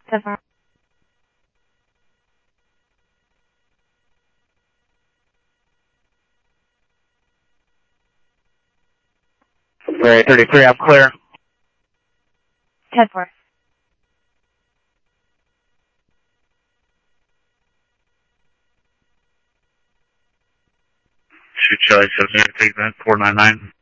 10-4. Ray 33, I'm clear. 10-4. Shoot Charlie 78, take that, 499.